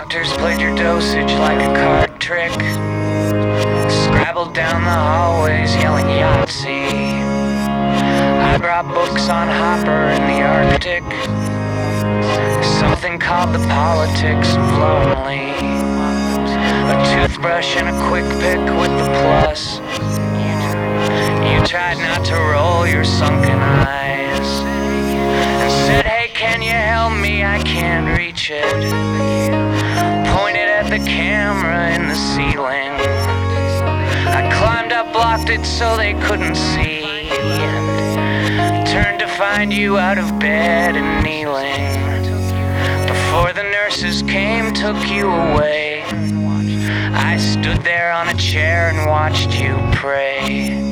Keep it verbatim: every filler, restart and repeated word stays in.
Doctors played your dosage like a card trick, scrabbled down the hallways yelling Yahtzee. I brought books on Hopper in the Arctic, something called the politics of lonely, a toothbrush and a quick pick with the plus. You tried not to roll your sunken eyes and said, hey, can you help me? I can't reach it. Pointed at the camera in the ceiling. I climbed up, blocked it so they couldn't see, and turned to find you out of bed and kneeling. Before the nurses came, took you away, I stood there on a chair and watched you pray.